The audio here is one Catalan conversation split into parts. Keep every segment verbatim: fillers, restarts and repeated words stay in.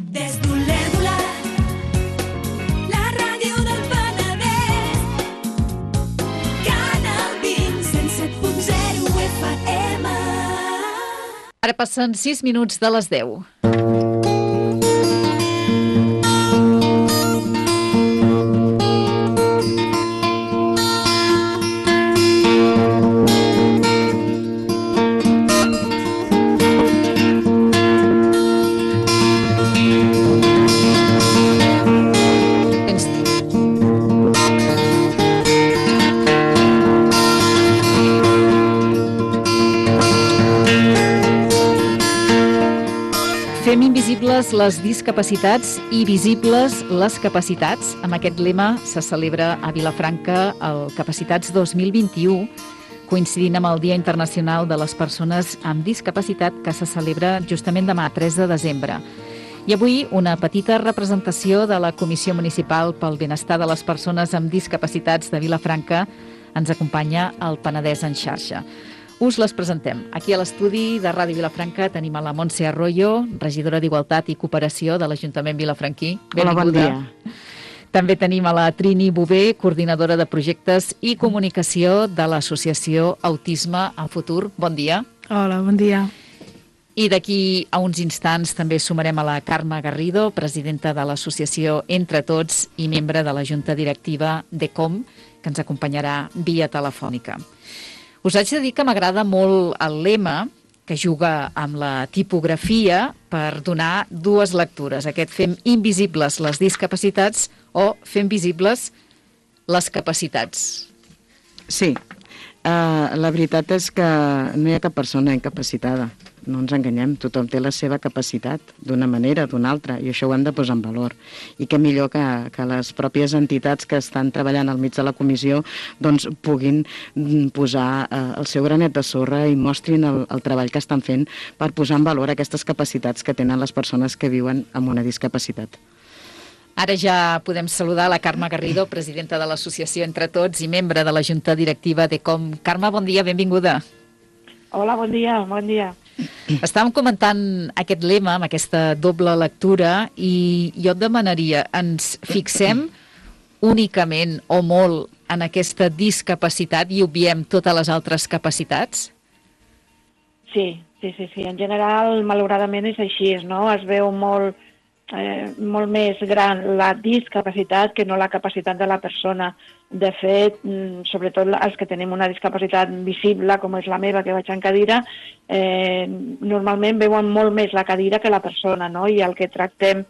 Des d'Olèrdola, la ràdio del Penedès, Canal vint, cent set punt zero F M. Ara passen sis minuts de les deu. Fem invisibles les discapacitats i visibles les capacitats. Amb aquest lema se celebra a Vilafranca el Capacitats dos mil vint-i-u, coincidint amb el Dia Internacional de les Persones amb Discapacitat, que se celebra justament demà, tres de desembre. I avui una petita representació de la Comissió Municipal pel Benestar de les Persones amb Discapacitats de Vilafranca ens acompanya al Penedès en xarxa. Us les presentem. Aquí a l'estudi de Ràdio Vilafranca tenim a la Montse Arroyo, regidora d'Igualtat i Cooperació de l'Ajuntament vilafranquí. Hola, bon dia. També tenim a la Trini Bové, coordinadora de projectes i comunicació de l'Associació Autisme a Futur. Bon dia. Hola, bon dia. I d'aquí a uns instants també sumarem a la Carme Garrido, presidenta de l'associació Entre Tots i membre de la Junta Directiva de Com, que ens acompanyarà via telefònica. Us haig de dir que m'agrada molt el lema, que juga amb la tipografia per donar dues lectures. Aquest fem invisibles les discapacitats o fem visibles les capacitats. Sí, uh, la veritat és que no hi ha cap persona incapacitada. No ens enganyem, tothom té la seva capacitat d'una manera o d'una altra i això ho hem de posar en valor. I què millor que, que les pròpies entitats que estan treballant al mig de la comissió doncs puguin posar eh, el seu granet de sorra i mostrin el, el treball que estan fent per posar en valor aquestes capacitats que tenen les persones que viuen amb una discapacitat. Ara ja podem saludar la Carme Garrido, presidenta de l'associació Entre Tots i membre de la Junta Directiva de Com. Carme, bon dia, benvinguda. Hola, bon dia, bon dia. Estàvem comentant aquest lema, amb aquesta doble lectura, i jo et demanaria, ens fixem únicament o molt en aquesta discapacitat i obviem totes les altres capacitats? Sí, sí, sí, sí. En general, malauradament és així, no? Es veu molt, eh, molt més gran la discapacitat que no la capacitat de la persona. De fet, sobretot els que tenim una discapacitat visible, com és la meva, que vaig en cadira, eh, normalment veuen molt més la cadira que la persona, no? I el que tractem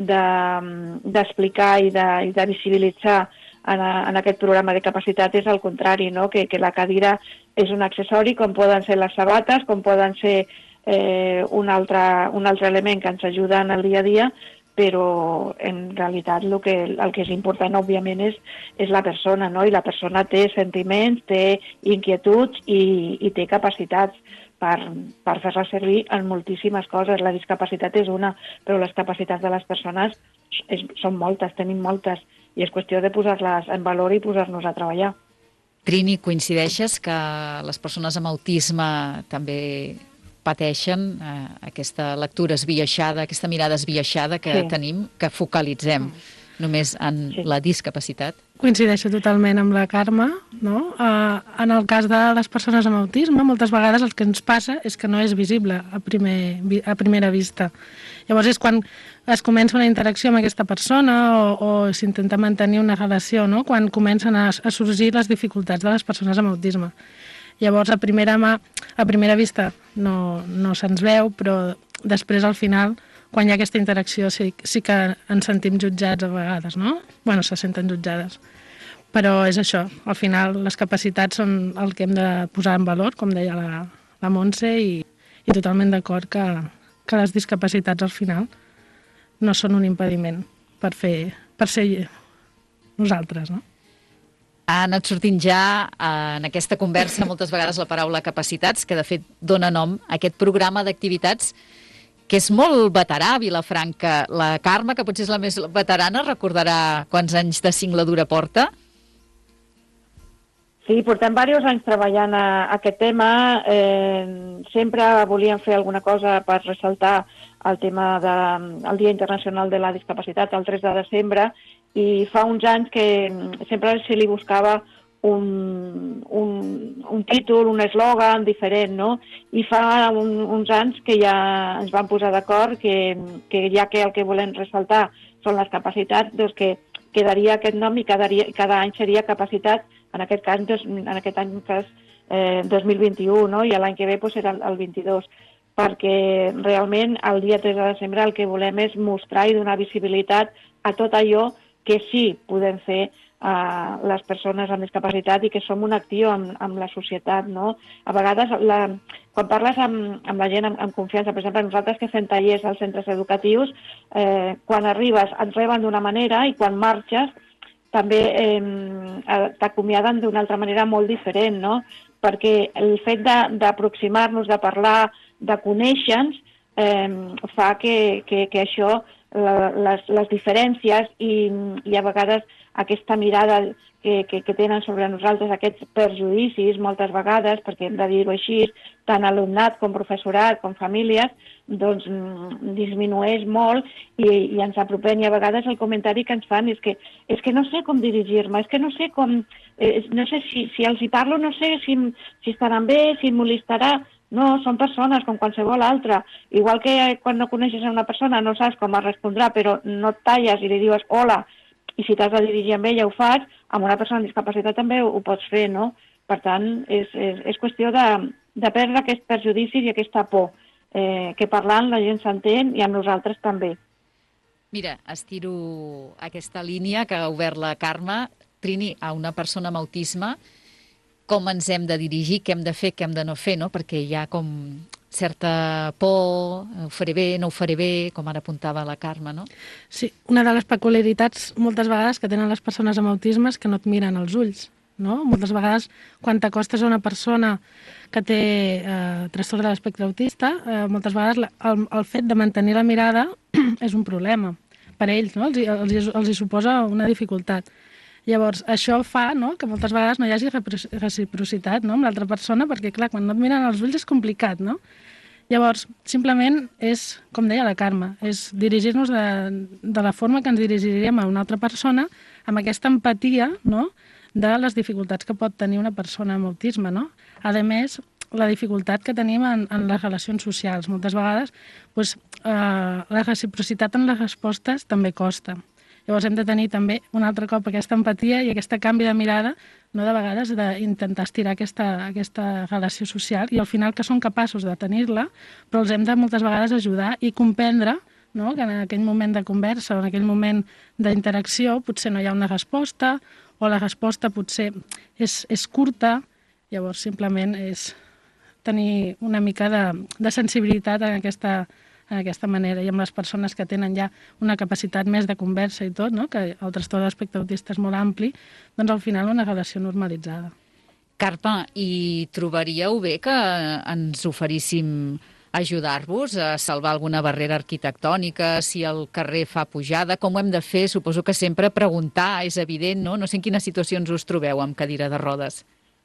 d'explicar de, i, de, i de visibilitzar en, a, en aquest programa de capacitat és el contrari, no? Que, que la cadira és un accessori, com poden ser les sabates, com poden ser eh, un, altre, un altre element que ens ajuda en el dia a dia, però en realitat el que, el que és important, òbviament, és, és la persona, no? I la persona té sentiments, té inquietuds i, i té capacitats per, per fer-la servir en moltíssimes coses. La discapacitat és una, però les capacitats de les persones és, són moltes, tenim moltes, i és qüestió de posar-les en valor i posar-nos a treballar. Trini, coincideixes que les persones amb autisme també pateixen eh, aquesta lectura esbiaixada, aquesta mirada esbiaixada que sí. tenim, que focalitzem només en sí. la discapacitat? Coincideixo totalment amb la Carme, no? Uh, en el cas de les persones amb autisme, moltes vegades el que ens passa és que no és visible a, primer, a primera vista. Llavors és quan es comença una interacció amb aquesta persona o, o s'intenta mantenir una relació, no? Quan comencen a, a sorgir les dificultats de les persones amb autisme. Llavors, a primera, mà, a primera vista no, no se'ns veu, però després, al final, quan hi ha aquesta interacció, sí, sí que ens sentim jutjats a vegades, no? Bueno, se senten jutjades. Però és això, al final les capacitats són el que hem de posar en valor, com deia la, la Montse, i, i totalment d'acord que, que les discapacitats, al final, no són un impediment per, fer, per ser nosaltres, no? Ha anat sortint ja en aquesta conversa moltes vegades la paraula capacitats, que de fet dona nom a aquest programa d'activitats que és molt veterà a Vilafranca. La Carme, que potser és la més veterana, recordarà quants anys de singladura porta? Sí, portem diversos anys treballant a aquest tema. Eh, sempre volíem fer alguna cosa per ressaltar el tema del Dia Internacional de la Discapacitat, el tres de desembre, i fa uns anys que sempre se li buscava un, un, un títol, un eslògan diferent, no? I fa un, uns anys que ja ens vam posar d'acord que, que ja que el que volem ressaltar són les capacitats, doncs que quedaria aquest nom i cada, cada any seria capacitat, en aquest cas, dos, en aquest any cas, eh, dos mil vint-i-u, no? I l'any que ve pues, serà el, el vint-i-dos, perquè realment el dia tres de desembre el que volem és mostrar i donar visibilitat a tot allò que sí podem fer a les persones amb discapacitat i que som una acció amb, amb la societat, no? A vegades, la, quan parles amb, amb la gent amb, amb confiança, per exemple, nosaltres que fem tallers als centres educatius, eh, quan arribes et reben d'una manera i quan marxes també eh, t'acomiaden d'una altra manera molt diferent, no? Perquè el fet d'aproximar-nos, de, de parlar, de conèixer-nos, eh, fa que, que, que això, la, les, les diferències i, i a vegades aquesta mirada que, que, que tenen sobre nosaltres, aquests perjudicis moltes vegades, perquè hem de dir-ho així, tant alumnat com professorat com famílies, doncs disminueix molt i, i ens apropem. I a vegades el comentari que ens fan és que, és que no sé com dirigir-me, és que no sé com, eh, no sé si, si els hi parlo, no sé si, si estaran bé, si em molestarà. No, són persones com qualsevol altra. Igual que quan no coneixes a una persona no saps com es respondrà, però no et talles i li dius hola, i si t'has de dirigir amb ella ho fas, amb una persona amb discapacitat també ho, ho pots fer, no? Per tant, és, és, és qüestió de, de perdre aquests perjudicis i aquesta por, eh, que parlant la gent s'entén i amb nosaltres també. Mira, estiro aquesta línia que ha obert la Carme. Trini, a una persona amb autisme, com ens hem de dirigir, què hem de fer, què hem de no fer, no? Perquè hi ha com certa por, ho faré bé, no ho faré bé, com ara apuntava la Carme, no? Sí, una de les peculiaritats moltes vegades que tenen les persones amb autisme és que no et miren als ulls, no? Moltes vegades quan t'acostes a una persona que té eh, trastorn de l'espectre autista, eh, moltes vegades el, el fet de mantenir la mirada és un problema per a ells, no? Els, els, els hi suposa una dificultat. Llavors, això fa, no?, que moltes vegades no hi hagi reciprocitat, no?, amb l'altra persona, perquè, clar, quan no et miren als ulls és complicat, no? Llavors, simplement és, com deia la Carme, és dirigir-nos de, de la forma que ens dirigiríem a una altra persona, amb aquesta empatia, no?, de les dificultats que pot tenir una persona amb autisme, no? A més, la dificultat que tenim en, en les relacions socials. Moltes vegades, doncs, eh, la reciprocitat en les respostes també costa. Llavors hem de tenir també un altre cop aquesta empatia i aquest canvi de mirada, no de vegades d'intentar estirar aquesta, aquesta relació social i al final que són capaços de tenir-la, però els hem de moltes vegades ajudar i comprendre, no?, que en aquell moment de conversa o en aquell moment d'interacció potser no hi ha una resposta o la resposta potser és, és curta, llavors simplement és tenir una mica de, de sensibilitat en aquesta en aquesta manera, i amb les persones que tenen ja una capacitat més de conversa i tot, no?, que el trastorn de l'espectre autista és molt ampli, doncs al final una relació normalitzada. Carme, i trobaríeu bé que ens oferíssim ajudar-vos a salvar alguna barrera arquitectònica, si el carrer fa pujada, com ho hem de fer? Suposo que sempre preguntar, és evident, no? No sé en quines situacions us trobeu amb cadira de rodes.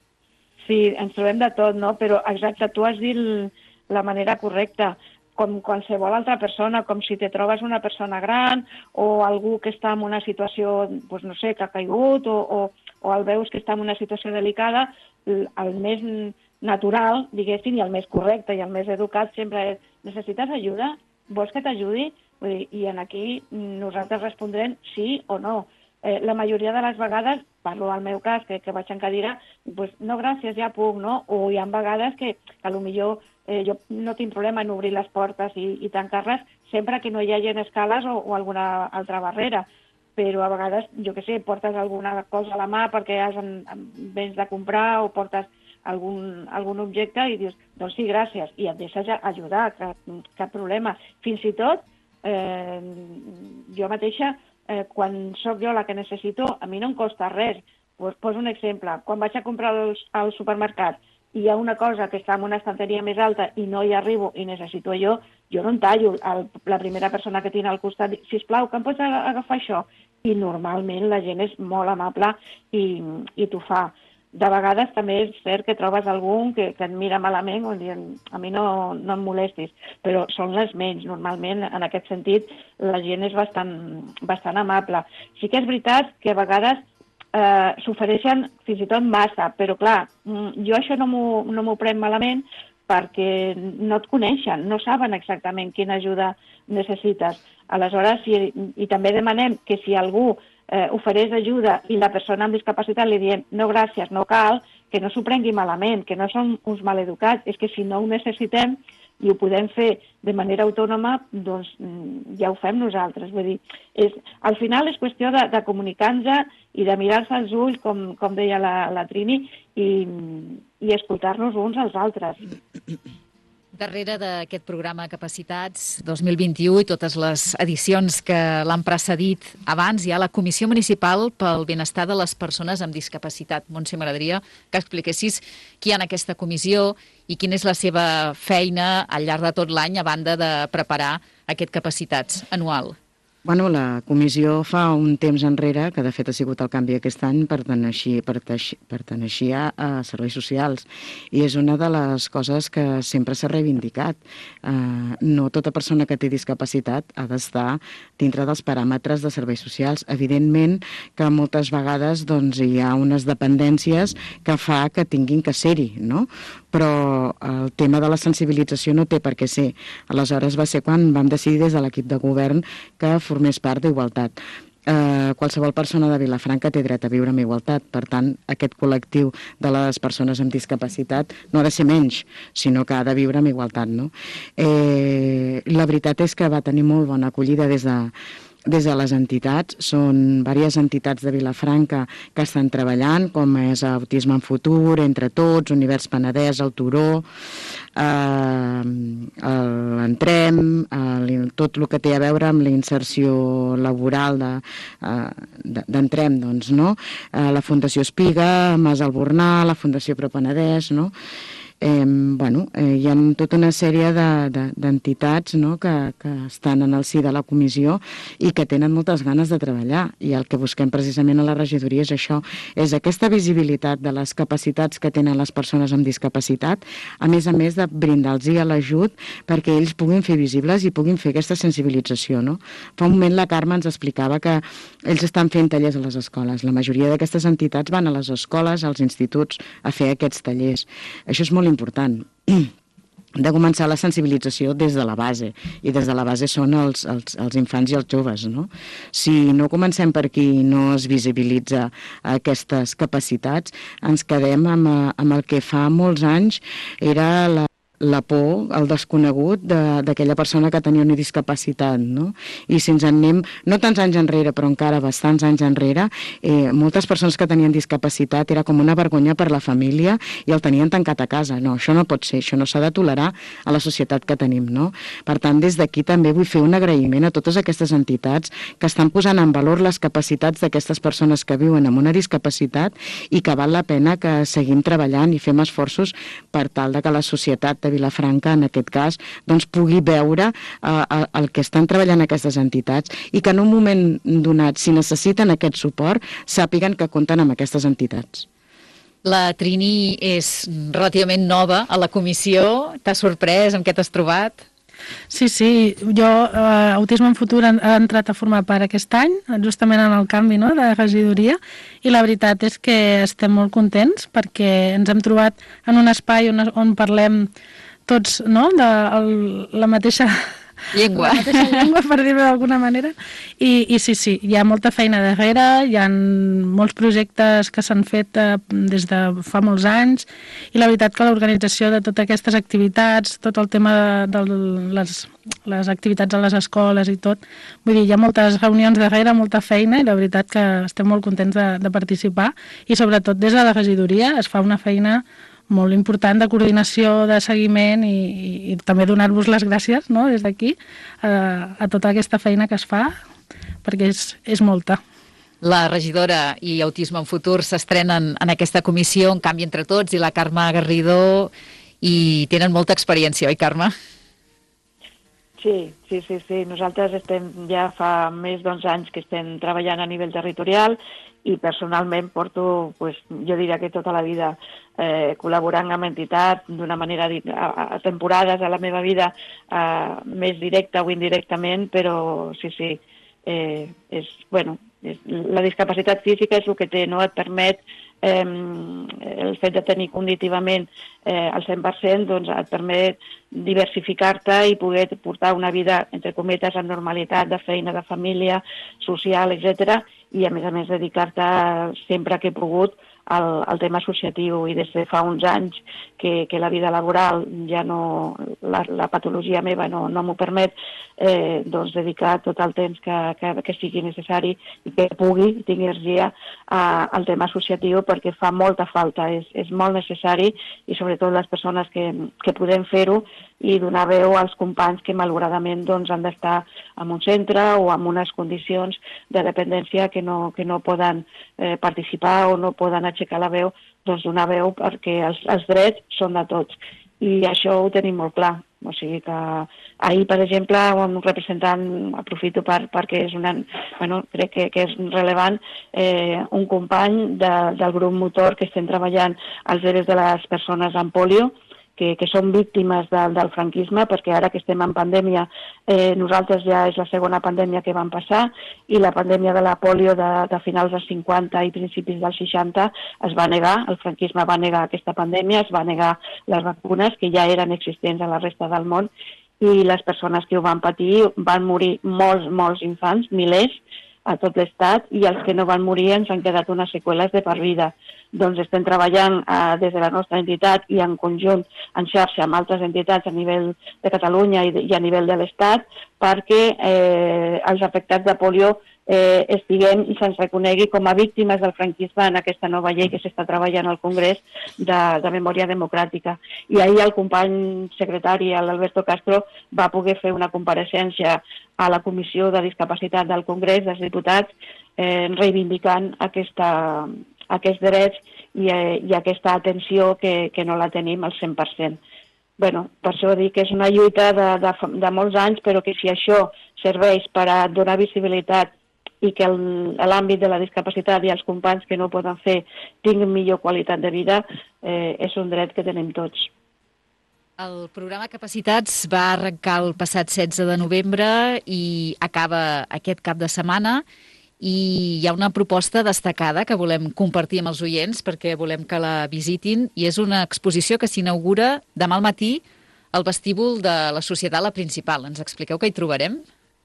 Sí, ens trobem de tot, no? Però exacte, tu has dit la manera correcta, com qualsevol altra persona, com si te trobes una persona gran o algú que està en una situació, doncs no sé, que ha caigut o, o, o el veus que està en una situació delicada, el més natural, diguéssim, i el més correcte i el més educat sempre és: necessites ajuda? Vols que t'ajudi? Vull dir, i en aquí nosaltres respondrem sí o no. Eh, la majoria de les vegades, parlo del meu cas, que, que vaig en cadira, doncs no, gràcies, ja puc, no? O hi ha vegades que, que potser eh, jo no tinc problema en obrir les portes i, i tancar-les sempre que no hi hagi escales o, o alguna altra barrera. Però a vegades, jo què sé, portes alguna cosa a la mà perquè has en, en, vens de comprar o portes algun, algun objecte i dius, doncs sí, gràcies, i et deixes ajudar, cap, cap problema. Fins i tot, eh, jo mateixa, Eh, quan sóc jo la que necessito, a mi no em costa res. Pues poso un exemple. Quan vaig a comprar al, al supermercat i hi ha una cosa que està en una estanteria més alta i no hi arribo i necessito jo, jo no em tallo. El, la primera persona que tinc al costat dic, sisplau, que em pots agafar això? I normalment la gent és molt amable i, i t'ho fa. de vegades també és cert que trobes algun que, que et mira malament o dient, a mi no, no em molestis, però són les menys. Normalment, en aquest sentit, la gent és bastant, bastant amable. Sí que és veritat que a vegades eh, s'ofereixen fins i tot massa, però clar, jo això no m'ho no m'ho prenc malament perquè no et coneixen, no saben exactament quina ajuda necessites. Aleshores, si, i també demanem que si algú eh, ofereix ajuda i la persona amb discapacitat li diem no gràcies, no cal, que no s'ho prengui malament, que no som uns maleducats, és que si no ho necessitem i ho podem fer de manera autònoma, doncs ja ho fem nosaltres. Vull dir, és, al final és qüestió de, de comunicar-nos i de mirar-se als ulls, com, com deia la, la Trini, i, i escoltar-nos uns als altres. Darrere d'aquest programa Capacitats dos mil vint-i-u i totes les edicions que l'han precedit abans, hi ha la Comissió Municipal pel Benestar de les Persones amb Discapacitat. Montse, m'agradaria que expliquessis qui hi ha en aquesta comissió i quina és la seva feina al llarg de tot l'any a banda de preparar aquest Capacitats anual. Bueno, la comissió fa un temps enrere, que de fet ha sigut el canvi aquest any, perteneixia, perteneixia a serveis socials. I és una de les coses que sempre s'ha reivindicat. Uh, no tota persona que té discapacitat ha d'estar dintre dels paràmetres de serveis socials. Evidentment que moltes vegades doncs, hi ha unes dependències que fa que tinguin que ser-hi, no? Però el tema de la sensibilització no té per què ser. Aleshores va ser quan vam decidir des de l'equip de govern que formés part d'Igualtat. Eh, qualsevol persona de Vilafranca té dret a viure amb igualtat. Per tant, aquest col·lectiu de les persones amb discapacitat no ha de ser menys, sinó que ha de viure amb igualtat. No? Eh, la veritat és que va tenir molt bona acollida des de des de les entitats. Són diverses entitats de Vilafranca que estan treballant, com és Autisme en Futur, Entre Tots, Univers Penedès, el Turó, eh, l'Entrem, eh, tot el que té a veure amb la inserció laboral d'Entrem, de, doncs, no? Eh, la Fundació Espiga, Mas Albornà, la Fundació Pro Penedès, no? Eh, bueno, eh, hi ha tota una sèrie d'entitats de, de, no, que, que estan en el si de la comissió i que tenen moltes ganes de treballar, i el que busquem precisament a la regidoria és això, és aquesta visibilitat de les capacitats que tenen les persones amb discapacitat, a més a més de brindar-los l'ajut perquè ells puguin fer visibles i puguin fer aquesta sensibilització. No? Fa un moment la Carme ens explicava que ells estan fent tallers a les escoles. La majoria d'aquestes entitats van a les escoles, als instituts, a fer aquests tallers. Això és molt important, de començar la sensibilització des de la base, i des de la base són els, els, els infants i els joves. No? Si no comencem per aquí i no es visibilitza aquestes capacitats, ens quedem amb, amb el que fa molts anys era la la por, el desconegut d'aquella persona que tenia una discapacitat, no? I si ens en anem, no tants anys enrere, però encara bastants anys enrere, eh, moltes persones que tenien discapacitat era com una vergonya per la família i el tenien tancat a casa. No, això no pot ser, això no s'ha de tolerar a la societat que tenim, no? Per tant, des d'aquí també vull fer un agraïment a totes aquestes entitats que estan posant en valor les capacitats d'aquestes persones que viuen amb una discapacitat i que val la pena que seguim treballant i fem esforços per tal de que la societat de Vilafranca, en aquest cas, doncs pugui veure eh, el que estan treballant aquestes entitats i que en un moment donat, si necessiten aquest suport, sàpiguen que compten amb aquestes entitats. La Trini és relativament nova a la comissió. T'ha sorprès? Amb què t'has trobat? Sí, sí, jo eh, Autisme en Futur ha entrat a formar part aquest any, justament en el canvi, no?, de regidoria, i la veritat és que estem molt contents perquè ens hem trobat en un espai on, on parlem tots, no?, de el, la mateixa llengua, la mateixa llengua, per dir-ho d'alguna manera, I, i sí, sí, hi ha molta feina darrere, hi ha molts projectes que s'han fet eh, des de fa molts anys, i la veritat que l'organització de totes aquestes activitats, tot el tema de, de les, les activitats a les escoles i tot, vull dir, hi ha moltes reunions darrere, molta feina, i la veritat que estem molt contents de, de participar, i sobretot des de la regidoria es fa una feina molt important de coordinació, de seguiment, i, i, i també donar-vos les gràcies, no?, des d'aquí a, a tota aquesta feina que es fa, perquè és, és molta. La regidora i Autisme en Futur s'estrenen en aquesta comissió, en Canvi Entre Tots, i la Carme Garrido, i tenen molta experiència, oi, Carme? Sí, sí, sí, sí. Nosaltres estem ja fa més d'onze anys que estem treballant a nivell territorial i personalment porto, pues, jo diria que tota la vida eh, col·laborant amb entitats d'una manera, a, a temporades a la meva vida eh, més directa o indirectament, però sí, sí, eh, és, bueno, és, la discapacitat física és el que té, no? Et permet eh, el fet de tenir cognitivament eh, al cent per cent, doncs et permet diversificar-te i poder portar una vida, entre cometes, amb normalitat, de feina, de família, social, etcètera, i a més a més dedicar-te sempre que he pogut al, al tema associatiu, i des de fa uns anys que, que la vida laboral ja no, la, la patologia meva no, no m'ho permet, eh, doncs dedicar tot el temps que, que, que sigui necessari i que pugui, tingui energia a, al tema associatiu, perquè fa molta falta, és, és molt necessari, i sobretot les persones que, que podem fer-ho i donar veu als companys que malauradament doncs, han d'estar en un centre o en unes condicions de dependència que no, que no poden eh, participar o no poden aixecar la veu, doncs donar veu perquè els, els drets són de tots. I això ho tenim molt clar. O sigui que ahir, per exemple, un representant, aprofito per, perquè és una, bueno, crec que, que és rellevant, eh, un company de, del grup motor que estem treballant als drets de les persones amb pòlio, que, que són víctimes de, del franquisme, perquè ara que estem en pandèmia, eh, nosaltres ja és la segona pandèmia que vam passar, i la pandèmia de la pòlio de, de finals dels cinquanta i principis dels seixanta es va negar, el franquisme va negar aquesta pandèmia, es va negar les vacunes que ja eren existents a la resta del món, i les persones que ho van patir van morir molts, molts infants, milers, a tot l'estat, i els que no van morir ens han quedat unes seqüeles de per vida. Doncs estem treballant eh, des de la nostra entitat i en conjunt, en xarxa amb altres entitats a nivell de Catalunya i, de, i a nivell de l'Estat, perquè eh, els afectats de pòlio eh, estiguem i se'ns reconegui com a víctimes del franquisme en aquesta nova llei que s'està treballant al Congrés de, de Memòria Democràtica. I ahir el company secretari, l'Alberto Castro, va poder fer una compareixença a la Comissió de Discapacitat del Congrés dels Diputats, eh, reivindicant aquesta, aquests drets i, eh, i aquesta atenció que, que no la tenim al cent per cent. Bueno, per això dic que és una lluita de, de, de molts anys, però que si això serveix per a donar visibilitat i que l'àmbit de la discapacitat i els companys que no ho poden fer tinguin millor qualitat de vida, eh, és un dret que tenim tots. El programa Capacitats va arrencar el passat setze de novembre i acaba aquest cap de setmana, i hi ha una proposta destacada que volem compartir amb els oients perquè volem que la visitin, i és una exposició que s'inaugura demà al matí al vestíbul de la Societat La Principal. Ens expliqueu què hi trobarem?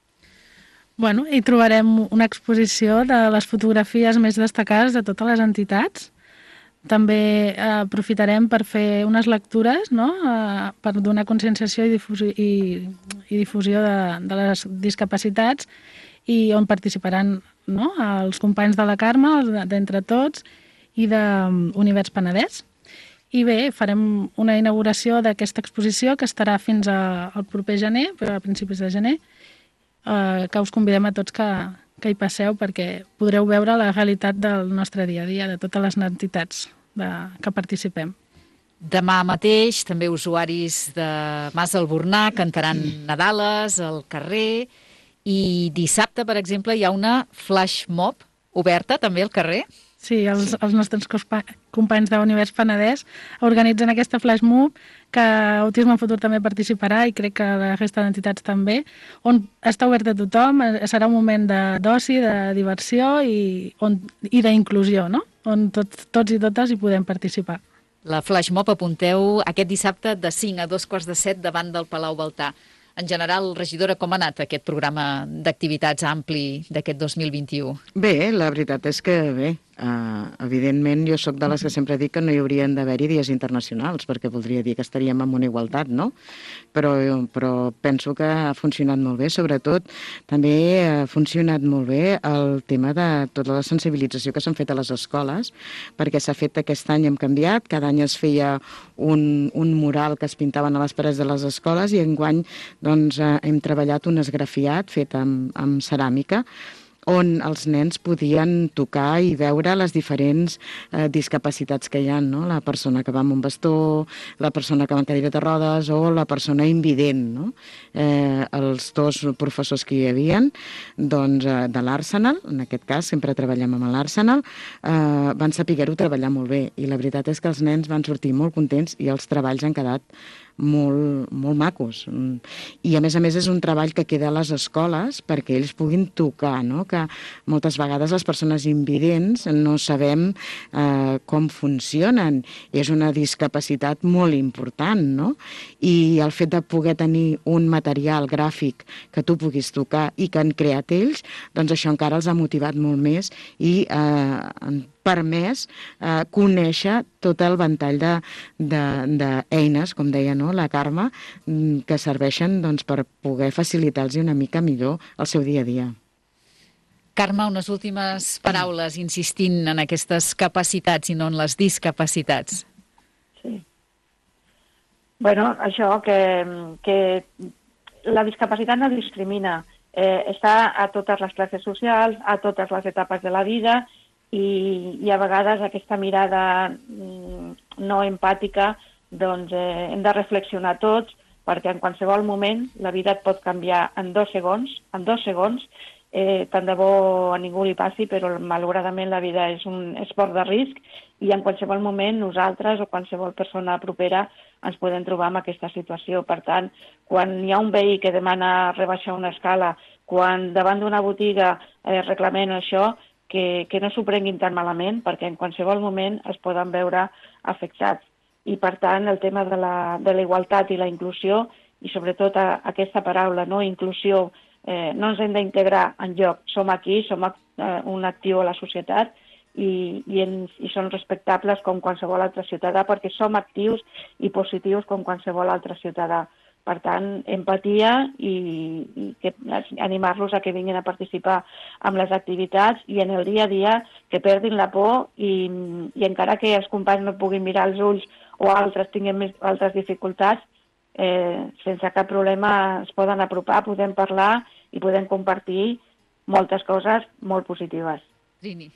Bueno, hi trobarem una exposició de les fotografies més destacades de totes les entitats. També eh, aprofitarem per fer unes lectures, no?, eh, per donar conscienciació i difusió, i, i difusió de, de les discapacitats, i on participaran, no?, els companys de la Carme, d'Entre Tots, i d'Univers Penedès. I bé, farem una inauguració d'aquesta exposició que estarà fins a, al proper gener, però a principis de gener, eh, que us convidem a tots que, que hi passeu perquè podreu veure la realitat del nostre dia a dia, de totes les entitats de, que participem. Demà mateix també usuaris de Mas Albornà cantaran Nadales al carrer, i dissabte, per exemple, hi ha una flash mob oberta també al carrer. Sí, els, els nostres companys d'Univers Penedès organitzen aquesta flash mob, que Autisme en Futur també participarà, i crec que la resta d'entitats també, on està obert a tothom, serà un moment d'oci, de, de diversió i, on, i d'inclusió, no?, on tots, tots i totes hi podem participar. La flash mob, apunteu, aquest dissabte de cinc a dos quarts de set davant del Palau Baltà. En general, regidora, com ha anat aquest programa d'activitats ampli d'aquest dos mil vint-i-u? Bé, la veritat és que bé. Uh, evidentment, jo sóc de les que sempre dic que no hi haurien d'haver-hi dies internacionals, perquè voldria dir que estaríem en una igualtat, no? Però, però penso que ha funcionat molt bé. Sobretot, també ha funcionat molt bé el tema de tota la sensibilització que s'han fet a les escoles, perquè s'ha fet aquest any, hem canviat, cada any es feia un, un mural que es pintaven a les parets de les escoles, i enguany doncs, hem treballat un esgrafiat fet amb, amb ceràmica, on els nens podien tocar i veure les diferents eh, discapacitats que hi ha, no? La persona que va amb un bastó, la persona que va en cadira de rodes o la persona invident, no? Eh, els dos professors que hi havia, doncs, eh, de l'Arsenal, en aquest cas, sempre treballem amb l'Arsenal, eh, van saber-ho treballar molt bé, i la veritat és que els nens van sortir molt contents i els treballs han quedat molt, molt macos. I a més a més és un treball que queda a les escoles perquè ells puguin tocar, no? Que moltes vegades les persones invidents no sabem eh, com funcionen. És una discapacitat molt important, no? I el fet de poder tenir un material gràfic que tu puguis tocar i que han creat ells, doncs això encara els ha motivat molt més i eh, permès eh, conèixer tot el ventall d'eines, com deia, no? La Carme, que serveixen doncs, per poder facilitar-los una mica millor el seu dia a dia. Carme, unes últimes paraules insistint en aquestes capacitats i no en les discapacitats. Sí. Bueno, això, que, que la discapacitat no discrimina. Eh, està a totes les classes socials, a totes les etapes de la vida, i, i a vegades aquesta mirada no empàtica doncs eh, hem de reflexionar tots, perquè en qualsevol moment la vida et pot canviar en dos segons, en dos segons, eh, tant de bo a ningú li passi, però malauradament la vida és un esport de risc i en qualsevol moment nosaltres o qualsevol persona propera ens podem trobar en aquesta situació. Per tant, quan hi ha un veí que demana rebaixar una escala, quan davant d'una botiga eh, reclamem això, que, que no s'ho prenguin tan malament, perquè en qualsevol moment es poden veure afectats. I, per tant, el tema de la, de la igualtat i la inclusió, i sobretot a, aquesta paraula, no? Inclusió, eh, no ens hem d'integrar en lloc. Som aquí, som eh, un actiu a la societat i, i, ens, i som respectables com qualsevol altre ciutadà, perquè som actius i positius com qualsevol altre ciutadà. Per tant, empatia i, i que, animar-los a que vinguin a participar en les activitats i en el dia a dia que perdin la por i, i encara que els companys no puguin mirar els ulls o altres tinguin més, altres dificultats, eh, sense cap problema es poden apropar, podem parlar i podem compartir moltes coses molt positives. Trini.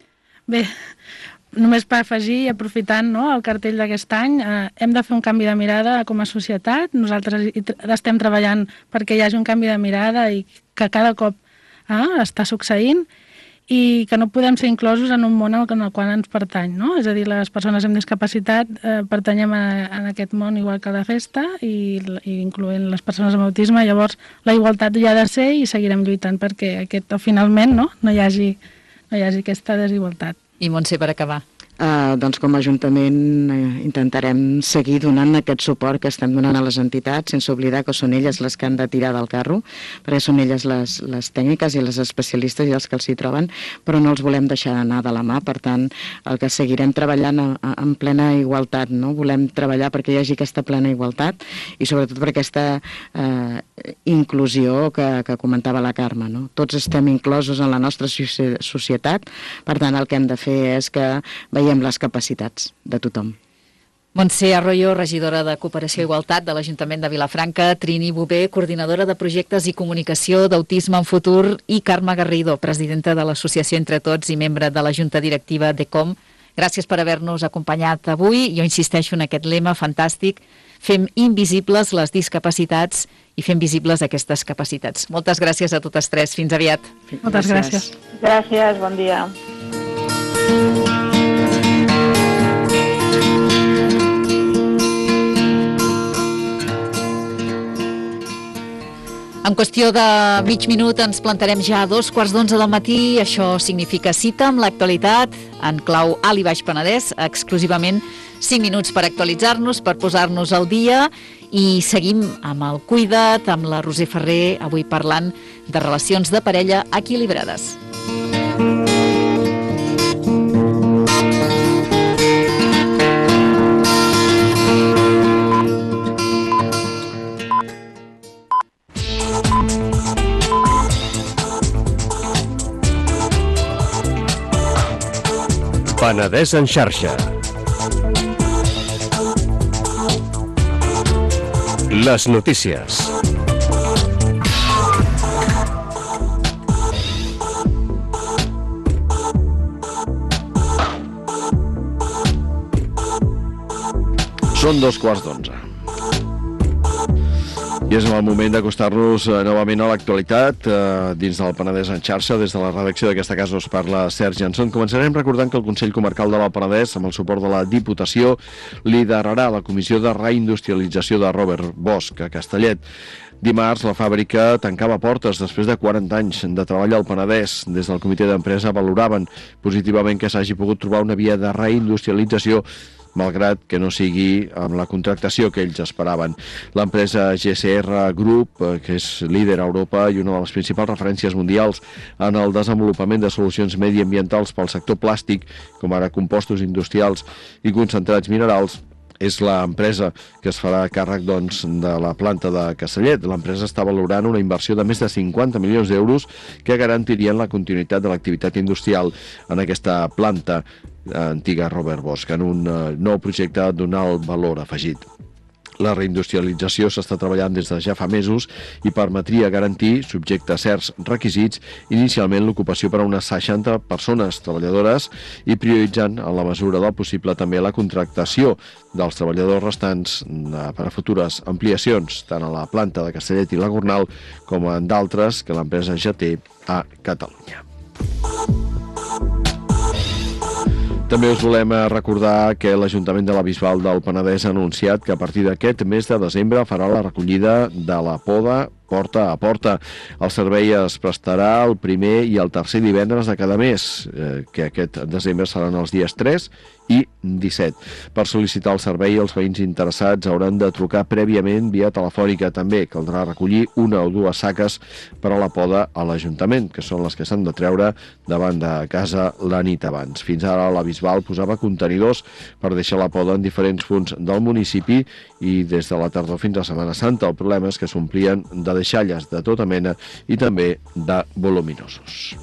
Bé, només per afegir i aprofitant, no, el cartell d'aquest any, eh, hem de fer un canvi de mirada com a societat. Nosaltres estem treballant perquè hi hagi un canvi de mirada i que cada cop eh, està succeint i que no podem ser inclosos en un món en el qual ens pertany, no? És a dir, les persones amb discapacitat eh, pertanyem a, a aquest món igual que la resta i, i incloent les persones amb autisme. Llavors, la igualtat hi ha de ser i seguirem lluitant perquè aquest, finalment no, no, hi hagi, no hi hagi aquesta desigualtat. I Montse, per acabar. Uh, doncs com a Ajuntament uh, intentarem seguir donant aquest suport que estem donant a les entitats, sense oblidar que són elles les que han de tirar del carro, perquè són elles les, les tècniques i les especialistes i els que els hi troben, però no els volem deixar anar de la mà. Per tant, el que seguirem treballant a, a, en plena igualtat, no? Volem treballar perquè hi hagi aquesta plena igualtat i sobretot per aquesta uh, inclusió que, que comentava la Carme, no? Tots estem inclosos en la nostra societat, per tant el que hem de fer és que veiem les capacitats de tothom. Montse Arroyo, regidora de Cooperació i Igualtat de l'Ajuntament de Vilafranca, Trini Bové, coordinadora de projectes i comunicació d'Autisme en Futur i Carme Garrido, presidenta de l'Associació Entre Tots i membre de la Junta Directiva de Com. Gràcies per haver-nos acompanyat avui. Jo insisteixo en aquest lema fantàstic: fem invisibles les discapacitats i fem visibles aquestes capacitats. Moltes gràcies a totes tres. Fins aviat. Moltes gràcies. Gràcies, bon dia. En qüestió de mig minut ens plantarem ja a dos quarts d'onze del matí. Això significa cita amb l'actualitat en clau Alt i Baix Penedès, exclusivament cinc minuts per actualitzar-nos, per posar-nos al dia, i seguim amb el Cuida't, amb la Roser Ferrer, avui parlant de relacions de parella equilibrades. Penedès en xarxa. Les notícies. Són dos quarts d'onze. I és el moment d'acostar-nos eh, novament a l'actualitat eh, dins del Penedès en xarxa. Des de la redacció d'aquesta casa us parla Sergi Jansson. Començarem recordant que el Consell Comarcal de l'Alt Penedès, amb el suport de la Diputació, liderarà la Comissió de Reindustrialització de Robert Bosch a Castellet. Dimarts, la fàbrica tancava portes després de quaranta anys de treball al Penedès. Des del comitè d'empresa valoraven positivament que s'hagi pogut trobar una via de reindustrialització, malgrat que no sigui amb la contractació que ells esperaven. L'empresa G C R Group, que és líder a Europa i una de les principals referències mundials en el desenvolupament de solucions mediambientals pel sector plàstic, com ara compostos industrials i concentrats minerals, és l'empresa que es farà càrrec doncs, de la planta de Castellet. L'empresa està valorant una inversió de més de cinquanta milions d'euros que garantirien la continuïtat de l'activitat industrial en aquesta planta antiga Robert Bosch, en un nou projecte d'un alt valor afegit. La reindustrialització s'està treballant des de ja fa mesos i permetria garantir, subjecte a certs requisits, inicialment l'ocupació per a unes seixanta persones treballadores i prioritzant, en la mesura del possible, també la contractació dels treballadors restants per a futures ampliacions, tant a la planta de Castellet i la Gornal com en d'altres que l'empresa ja té a Catalunya. També us volem recordar que l'Ajuntament de la Bisbal del Penedès ha anunciat que a partir d'aquest mes de desembre farà la recollida de la poda porta a porta. El servei es prestarà el primer i el tercer divendres de cada mes, eh, que aquest desembre seran els dies tres i disset. Per sol·licitar el servei, els veïns interessats hauran de trucar prèviament via telefònica. També caldrà recollir una o dues saques per a la poda a l'Ajuntament, que són les que s'han de treure davant de casa la nit abans. Fins ara la Bisbal posava contenidors per deixar la poda en diferents punts del municipi i des de la tardor fins a Setmana Santa. El problema és que s'omplien de deixalles de tota mena i també de voluminosos.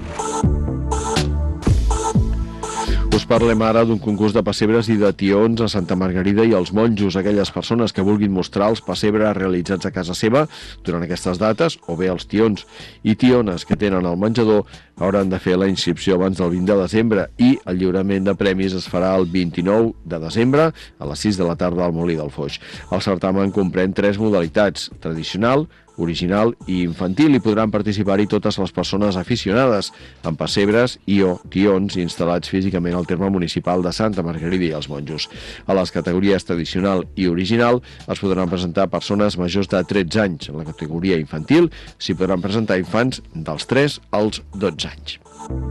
Us parlem ara d'un concurs de pessebres i de tions a Santa Margarida i els Monjos. Aquelles persones que vulguin mostrar els pessebres realitzats a casa seva durant aquestes dates, o bé els tions i tiones que tenen al menjador, hauran de fer la inscripció abans del vint de desembre i el lliurament de premis es farà el vint-i-nou de desembre a les sis de la tarda al Molí del Foix. El certamen comprèn tres modalitats: tradicional, original i infantil, i podran participar-hi totes les persones aficionades amb pessebres i o tions instal·lats físicament al terme municipal de Santa Margarida i els Monjos. A les categories tradicional i original es podran presentar persones majors de tretze anys. En la categoria infantil s'hi podran presentar infants dels tres als dotze anys.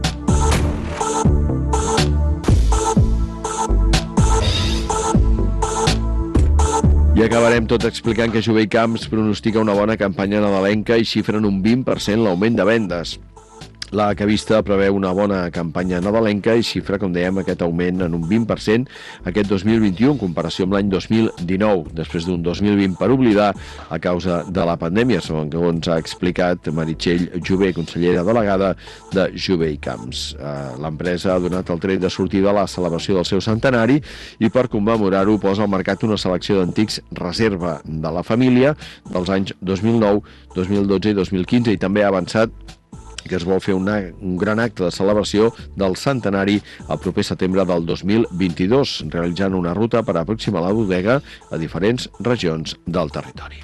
I acabarem tot explicant que Jové i Camps pronostica una bona campanya nadalenca i xifren un vint per cent l'augment de vendes. La Cavista preveu una bona campanya nadalenca i xifra, com dèiem, aquest augment en un vint per cent aquest dos mil vint-i-u en comparació amb l'any dos mil dinou, després d'un dos mil vint per oblidar a causa de la pandèmia, segons ha explicat Meritxell Jové, consellera delegada de Jové i Camps. L'empresa ha donat el tret de sortida a la celebració del seu centenari i per commemorar-ho posa al mercat una selecció d'antics reserva de la família dels anys dos mil nou, dos mil dotze i dos mil quinze, i també ha avançat que es vol fer una, un gran acte de celebració del centenari el proper setembre del dos mil vint-i-dos, realitzant una ruta per aproximar la bodega a diferents regions del territori.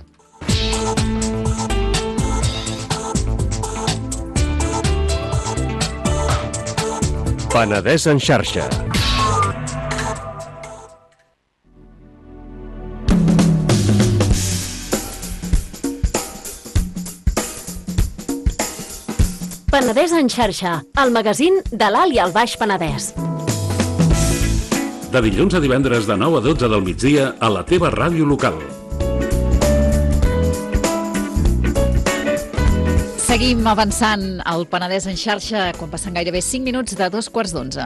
Penedès en xarxa. Penedès en xarxa, el magazín de l'Alt i el Baix Penedès. De dilluns a divendres de nou a dotze del migdia a la teva ràdio local. Seguim avançant al Penedès en xarxa quan passen gairebé cinc minuts de dos quarts d'onze.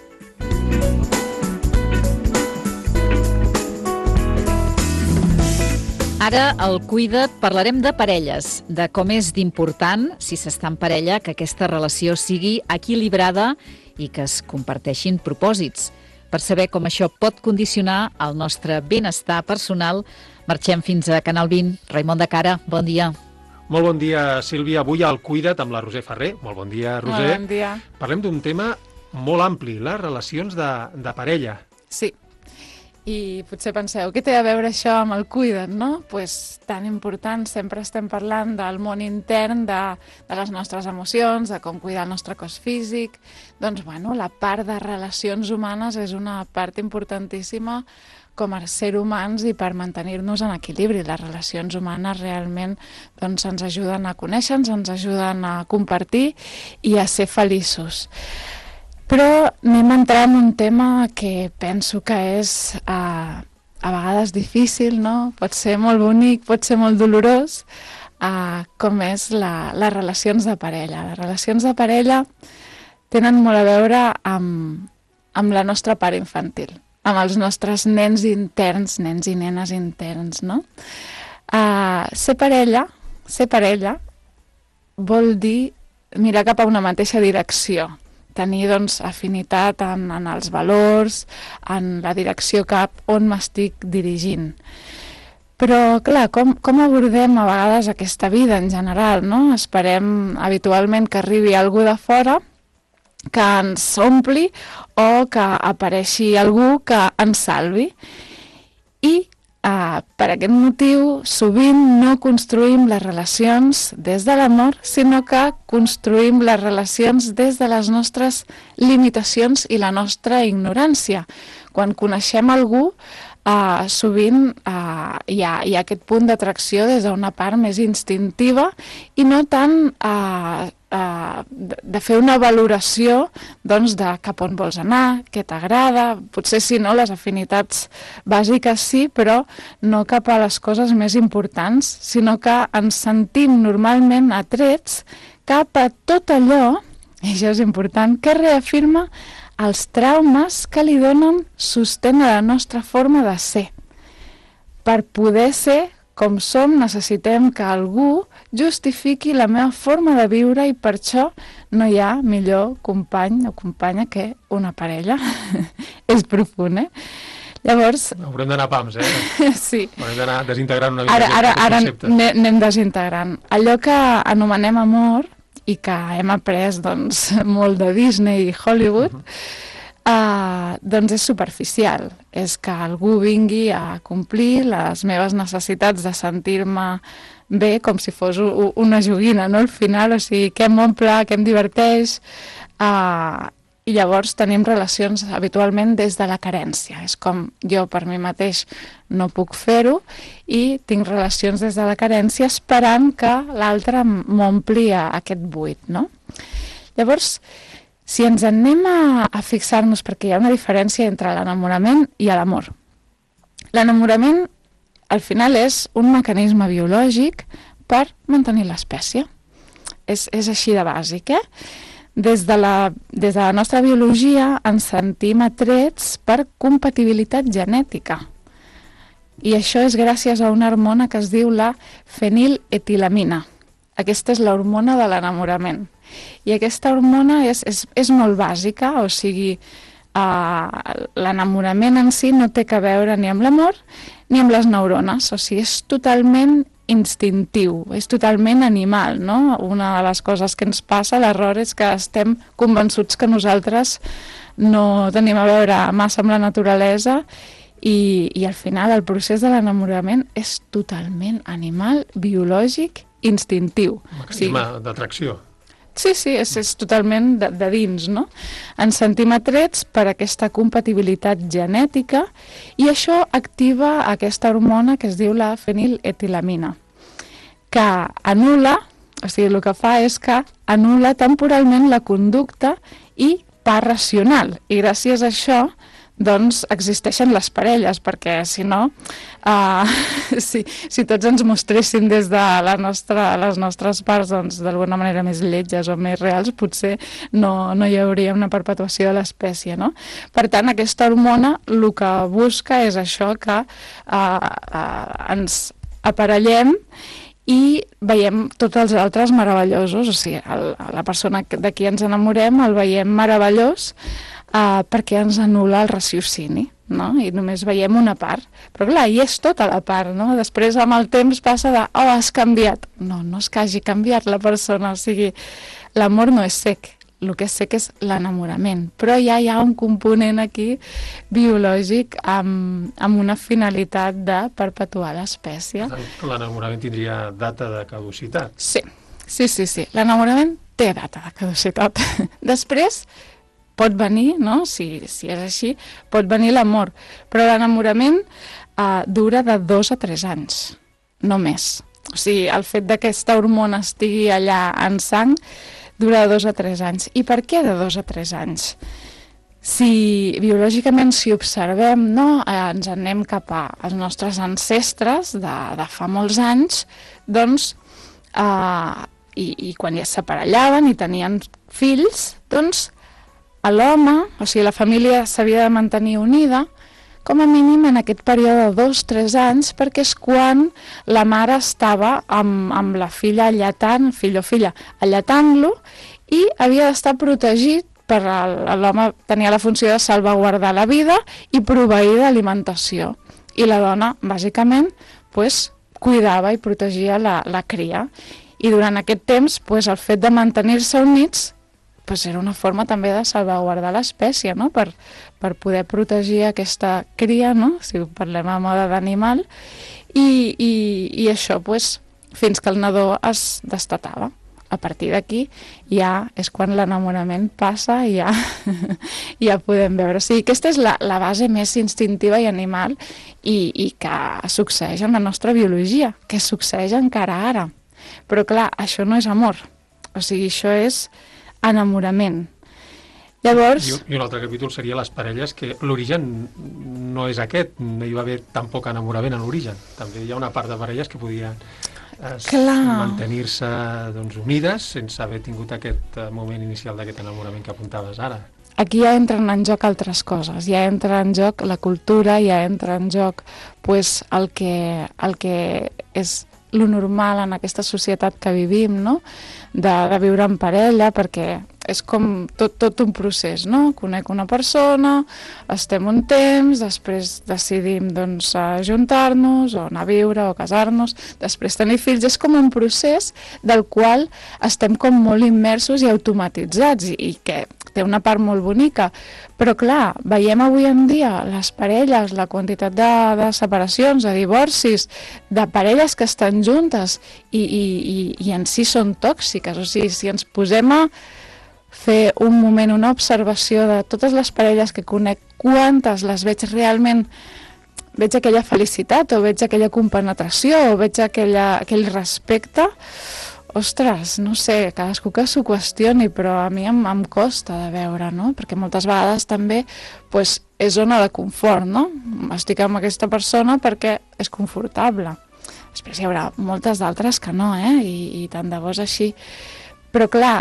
Ara, al Cuida't, parlarem de parelles, de com és d'important, si s'està en parella, que aquesta relació sigui equilibrada i que es comparteixin propòsits. Per saber com això pot condicionar el nostre benestar personal, marxem fins a Canal vint. Raimon de Cara, bon dia. Molt bon dia, Sílvia. Avui al Cuida't amb la Roser Ferrer. Molt bon dia, Roser. Molt bon dia. Parlem d'un tema molt ampli, les relacions de, de parella. Sí. I potser penseu, què té a veure això amb el cuida't, no? Doncs pues, tan important, sempre estem parlant del món intern, de, de les nostres emocions, de com cuidar el nostre cos físic. Doncs, bueno, la part de relacions humanes és una part importantíssima com a ser humans i per mantenir-nos en equilibri. Les relacions humanes realment doncs, ens ajuden a conèixer-nos, ens ajuden a compartir i a ser feliços. Però anem a entrar en un tema que penso que és uh, a vegades difícil, no? Pot ser molt bonic, pot ser molt dolorós, uh, com és la, les relacions de parella. Les relacions de parella tenen molt a veure amb, amb la nostra part infantil, amb els nostres nens interns, nens i nenes interns, no? Uh, ser parella, ser parella vol dir mirar cap a una mateixa direcció, tenir doncs, afinitat en, en els valors, en la direcció cap on m'estic dirigint. Però, clar, com, com abordem a vegades aquesta vida en general, no? Esperem habitualment que arribi algú de fora, que ens ompli o que apareixi algú que ens salvi. I Uh, per aquest motiu, sovint no construïm les relacions des de l'amor, sinó que construïm les relacions des de les nostres limitacions i la nostra ignorància. Quan coneixem algú, uh, sovint uh, hi, ha, hi ha aquest punt d'atracció des d'una part més instintiva i no tant uh, uh, de fer una valoració doncs, de cap on vols anar, què t'agrada, potser sí, no, les afinitats bàsiques sí, però no cap a les coses més importants, sinó que ens sentim normalment atrets cap a tot allò, i això és important, que reafirma els traumes que li donen sostén a la nostra forma de ser. Per poder ser com som, necessitem que algú justifiqui la meva forma de viure i per això no hi ha millor company o companya que una parella. És profund, eh? Llavors... Haurem d'anar pams, eh? Sí. Haurem d'anar desintegrant una mica ara, ara, aquests ara conceptes. Ara anem desintegrant. Allò que anomenem amor i que hem après doncs, molt de Disney i Hollywood, uh-huh. uh, doncs és superficial. És que algú vingui a complir les meves necessitats de sentir-me bé, com si fos una joguina, no? Al final, o sigui, què m'omple, què em diverteix... Uh, I llavors tenim relacions habitualment des de la carència. És com jo per mi mateix no puc fer-ho i tinc relacions des de la carència esperant que l'altre m'ompli aquest buit, no? Llavors, si ens anem a, a fixar-nos, perquè hi ha una diferència entre l'enamorament i l'amor. L'enamorament, al final, és un mecanisme biològic per mantenir l'espècie. És, és així de bàsic, eh? Des de, la, des de la nostra biologia ens sentim atrets per compatibilitat genètica. I això és gràcies a una hormona que es diu la feniletilamina. Aquesta és l'hormona de l'enamorament. I aquesta hormona és, és, és molt bàsica, o sigui, uh, l'enamorament en si no té que veure ni amb l'amor ni amb les neurones, o sigui, és totalment instintiu, és totalment animal, no? Una de les coses que ens passa, l'error, és que estem convençuts que nosaltres no tenim a veure massa amb la naturalesa i, i al final el procés de l'enamorament és totalment animal, biològic, instintiu. Mecanisme sí. d'atracció. Sí, sí, és, és totalment de, de dins, no? Ens sentim atrets per aquesta compatibilitat genètica i això activa aquesta hormona que es diu la feniletilamina, que anul·la, o sigui, el que fa és que anul·la temporalment la conducta i part racional. I gràcies a això, doncs, existeixen les parelles, perquè si no, uh, si, si tots ens mostréssim des de la nostra, les nostres parts doncs, d'alguna manera més lletges o més reals, potser no, no hi hauria una perpetuació de l'espècie, no? Per tant, aquesta hormona el que busca és això, que uh, uh, ens aparellem i veiem tots els altres meravellosos, o sigui, el, la persona de qui ens enamorem el veiem meravellós, Uh, perquè ens anul·la el raciocini, no? I només veiem una part. Però clar, hi és tota la part, no? Després, amb el temps, passa de, oh, has canviat. No, no és que hagi canviat la persona, o sigui, l'amor no és sec. el que sé que és l'enamorament, però ja hi ha un component aquí biològic amb, amb una finalitat de perpetuar l'espècie. L'enamorament tindria data de caducitat. Sí, sí, sí, sí. L'enamorament té data de caducitat. Després pot venir, no? Si, si és així, pot venir l'amor, però l'enamorament eh, dura de dos a tres anys, no més. O sigui, el fet d'aquesta hormona estigui allà en sang dura de dos a tres anys. I per què de dos a tres anys? Si biològicament, si observem, no, eh, ens anem cap als nostres ancestres de, de fa molts anys, doncs, eh, i, i quan ja s'aparellaven i tenien fills, doncs, a l'home, o sigui, la família s'havia de mantenir unida, com a mínim en aquest període de dos a tres anys, perquè és quan la mare estava amb, amb la filla allatant, fill o filla, allatant-lo, i havia d'estar protegit, per l'home tenia la funció de salvaguardar la vida i proveir d'alimentació. I la dona, bàsicament, pues, cuidava i protegia la, la cria. I durant aquest temps, pues, el fet de mantenir-se units pues era una forma també de salvaguardar l'espècie, no? per, per poder protegir aquesta cria, no? Si parlem a mode d'animal, i, i, i això pues, fins que el nadó es destatava. A partir d'aquí ja és quan l'enamorament passa i ja, ja podem veure. O sigui, aquesta és la, la base més instintiva i animal i, i que succeeix en la nostra biologia, que succeeix encara ara. Però clar, això no és amor, o sigui, això és enamorament. Llavors... I, I un altre capítol seria les parelles, que l'origen no és aquest, no hi va haver tampoc enamorament en l'origen. També hi ha una part de parelles que podien eh, mantenir-se doncs, unides sense haver tingut aquest eh, moment inicial d'aquest enamorament que apuntaves ara. Aquí ja entren en joc altres coses, ja entra en joc la cultura, ja entra en joc pues, el, que, el que és lo normal en aquesta societat que vivim, no? de, de viure en parella, perquè és com tot, tot un procés, no? Conec una persona, estem un temps, després decidim doncs, juntar-nos, o anar a viure, o casar-nos, després tenir fills. És com un procés del qual estem com molt immersos i automatitzats, i, i que té una part molt bonica. Però clar, veiem avui en dia les parelles, la quantitat de, de separacions, de divorcis, de parelles que estan juntes i, i, i, i en si són tòxiques. O sigui, si ens posem a fer un moment, una observació de totes les parelles que conec, quantes les veig realment, veig aquella felicitat, o veig aquella compenetració, o veig aquella, aquell respecte, ostres, no sé, cadascú que s'ho qüestioni, però a mi em, em costa de veure, no? Perquè moltes vegades també pues, és zona de confort, no? Estic amb aquesta persona perquè és confortable. Després hi haurà moltes d'altres que no, eh? I, i tant de bo és així. Però clar,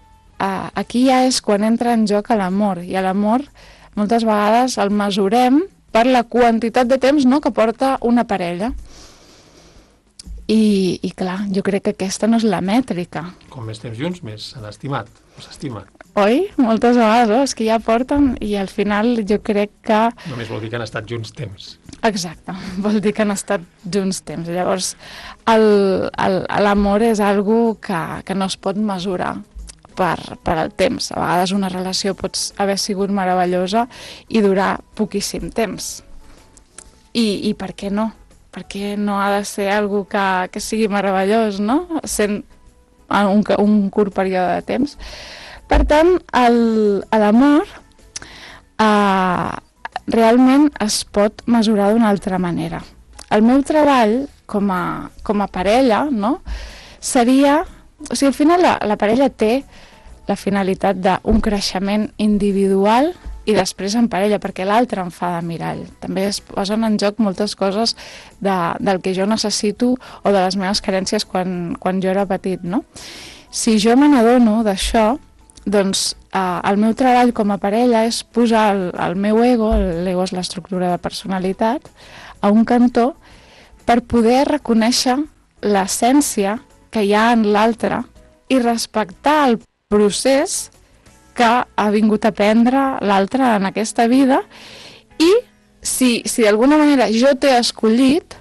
aquí ja és quan entra en joc l'amor, i l'amor moltes vegades el mesurem per la quantitat de temps, no?, que porta una parella. I, i clar, jo crec que aquesta no és la mètrica. Com més temps junts, més s'han estimat, o s'estimen. Oi? Moltes vegades, oh, és que ja porten, i al final jo crec que... Només vol dir que han estat junts temps. Exacte, vol dir que han estat junts temps. Llavors, l'amor és algo que, que no es pot mesurar per, per al temps. A vegades una relació pot haver sigut meravellosa i durar poquíssim temps. I, i per què no? Perquè no ha de ser algo que, que sigui meravellós, no? Sent un, un curt període de temps. Per tant, l'amor eh, realment es pot mesurar d'una altra manera. El meu treball com a, com a parella, no?, seria... O sigui, al final la, la parella té la finalitat d'un creixement individual i després en parella, perquè l'altre em fa de mirall. També es posen en joc moltes coses de, del que jo necessito o de les meves carències quan, quan jo era petit, no? Si jo me n'adono d'això, doncs eh, el meu treball com a parella és posar el, el meu ego, l'ego és l'estructura de personalitat, a un cantó per poder reconèixer l'essència que hi ha en l'altre i respectar el procés que ha vingut a aprendre l'altre en aquesta vida, i si, si d'alguna manera jo t'he escollit,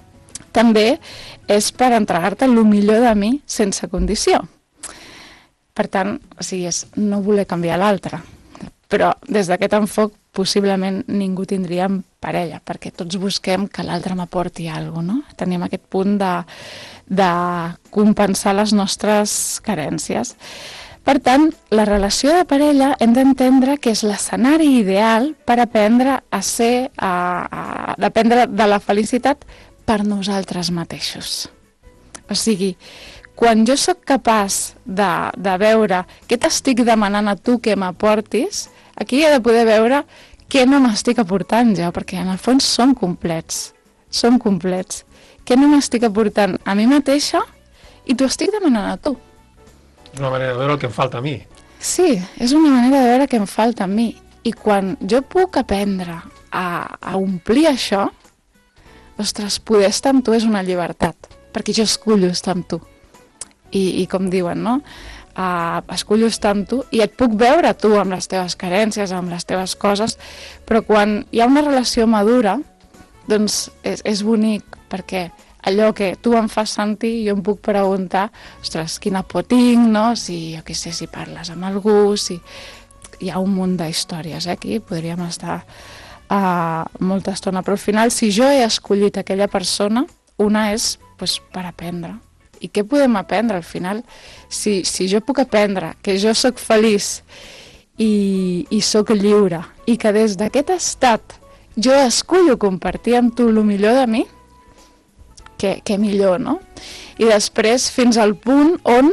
també és per entregar-te el millor de mi sense condició. Per tant, o sigui, és no voler canviar l'altre. Però des d'aquest enfoc possiblement ningú tindríem parella, perquè tots busquem que l'altre m'aporti alguna cosa, no? Tenim aquest punt de, de compensar les nostres carències. Per tant, la relació de parella hem d'entendre que és l'escenari ideal per aprendre a ser, a, a, a dependre de la felicitat per nosaltres mateixos. O sigui, quan jo sóc capaç de, de veure què t'estic demanant a tu que m'aportis, aquí he de poder veure què no m'estic aportant jo, perquè en el fons som complets, som complets. Què no m'estic aportant a mi mateixa i t'ho estic demanant a tu. És una manera de veure el que em falta a mi. Sí, és una manera de veure què em falta a mi. I quan jo puc aprendre a, a omplir això, ostres, poder estar amb tu és una llibertat, perquè jo escollo estar amb tu. I, i com diuen, no? Uh, escollo estar amb tu i et puc veure tu amb les teves carències, amb les teves coses, però quan hi ha una relació madura, doncs és, és bonic, perquè allò que tu em fas sentir, jo em puc preguntar, ostres, quina por tinc, no? Si, jo què sé, si parles amb algú, si... Hi ha un munt d'històries, eh, aquí, podríem estar uh, molta estona, però al final, si jo he escollit aquella persona, una és pues, per aprendre. I què podem aprendre al final? Si, si jo puc aprendre que jo sóc feliç i, i sóc lliure i que des d'aquest estat jo escollo compartir amb tu el millor de mi, que, que millor, no? I després fins al punt on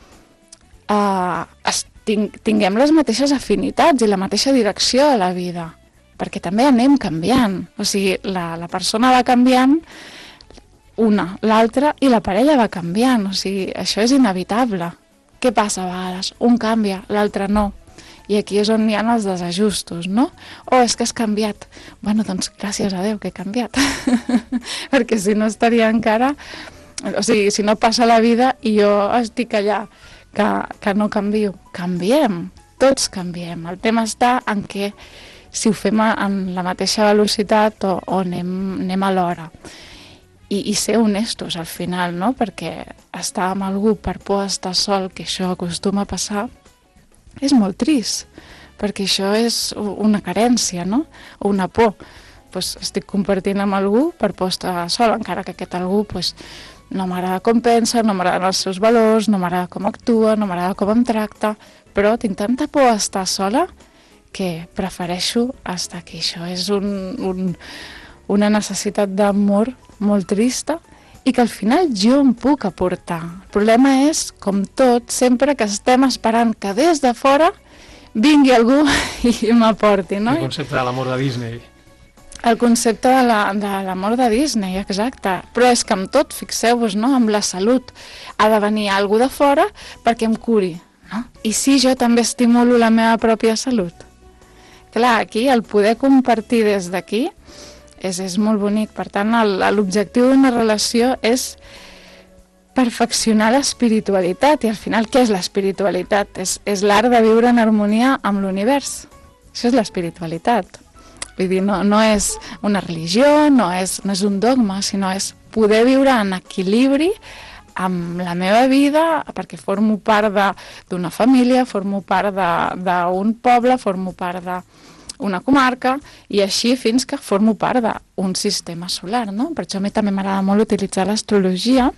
eh, ting, tinguem les mateixes afinitats i la mateixa direcció de la vida, perquè també anem canviant. O sigui, la, la persona va canviant, una, l'altra, i la parella va canviant, o sigui, això és inevitable. Què passa a vegades? Un canvia, l'altre no. I aquí és on hi ha els desajustos, no? Oh, és que has canviat. Bueno, doncs gràcies a Déu que he canviat. Perquè si no estaria encara... O sigui, si no passa la vida i jo estic allà, que, que no canvio. Canviem, tots canviem. El tema està en què si ho fem en la mateixa velocitat o, o anem, anem a l'hora. I, i ser honestos al final, no? Perquè estar amb algú per por estar sol, que això acostuma a passar, és molt trist, perquè això és una carència, no? O una por. Pues estic compartint amb algú per por estar sol, encara que aquest algú pues, no m'agrada com pensa, no m'agraden els seus valors, no m'agrada com actua, no m'agrada com em tracta, però tinc tanta por a estar sola que prefereixo estar aquí. Això és un... un una necessitat d'amor molt trista i que al final jo em puc aportar. El problema és, com tot, sempre que estem esperant que des de fora vingui algú i m'aporti, no? El concepte de l'amor de Disney. El concepte de la, de l'amor de Disney, exacte. Però és que amb tot, fixeu-vos, no? Amb la salut ha de venir algú de fora perquè em curi, no? I si jo també estimulo la meva pròpia salut? Clar, aquí el poder compartir des d'aquí És, és molt bonic. Per tant, l'objectiu d'una relació és perfeccionar l'espiritualitat. I al final, què és l'espiritualitat? És, és l'art de viure en harmonia amb l'univers. Això és l'espiritualitat. Vull dir, no, no és una religió, no és, no és un dogma, sinó és poder viure en equilibri amb la meva vida, perquè formo part d'una família, formo part d'un poble, formo part de una comarca, i així fins que formo part d'un sistema solar, no? Per això a mi també m'agrada molt utilitzar l'astrologia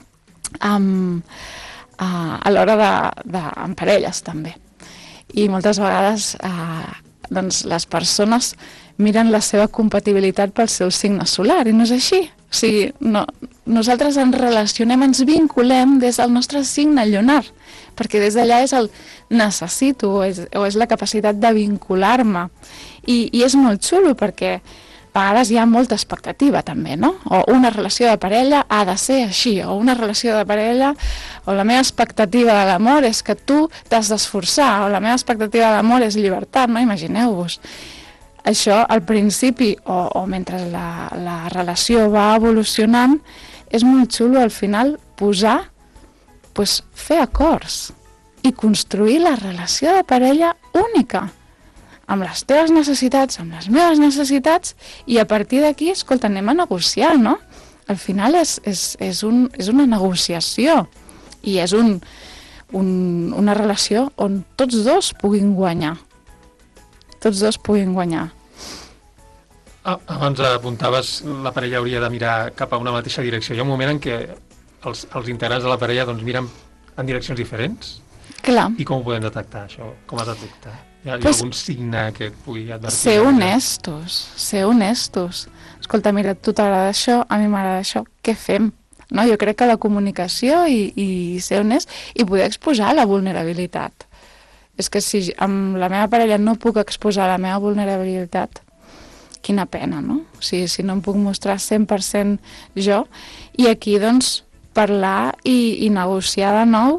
amb, a, a l'hora de, de, amb parelles també. I moltes vegades eh, doncs les persones miren la seva compatibilitat pel seu signe solar, i no és així. O sigui, no, nosaltres ens relacionem, ens vinculem des del nostre signe lunar, perquè des d'allà és el necessito, o és, o és la capacitat de vincular-me. I, I és molt xulo, perquè a vegades hi ha molta expectativa també, no? O una relació de parella ha de ser així, o una relació de parella, o la meva expectativa de l'amor és que tu t'has d'esforçar, o la meva expectativa de l'amor és llibertat, no? Imagineu-vos. Això, al principi, o, o mentre la, la relació va evolucionant, és molt xulo al final posar, pues, fer acords i construir la relació de parella única, amb les teves necessitats, amb les meves necessitats, i a partir d'aquí, escolta, anem a negociar, no? Al final és, és, és, un, és una negociació, i és un, un, una relació on tots dos puguin guanyar. Tots dos puguin guanyar. Ah, abans apuntaves la parella hauria de mirar cap a una mateixa direcció. Hi ha un moment en què els, els integrants de la parella doncs, miren en direccions diferents? Clar. I com ho podem detectar, això? Com has detectat? Hi ha, pues, hi ha algun signe que et pugui advertir? Ser honestos, ser honestos. Escolta, mira, tu t'agrada això, a mi m'agrada això, què fem? No? Jo crec que la comunicació i, i ser honest i poder exposar la vulnerabilitat. És que si amb la meva parella no puc exposar la meva vulnerabilitat, quina pena, no? O sigui, si no em puc mostrar cent per cent jo, i aquí, doncs, parlar i, i negociar de nou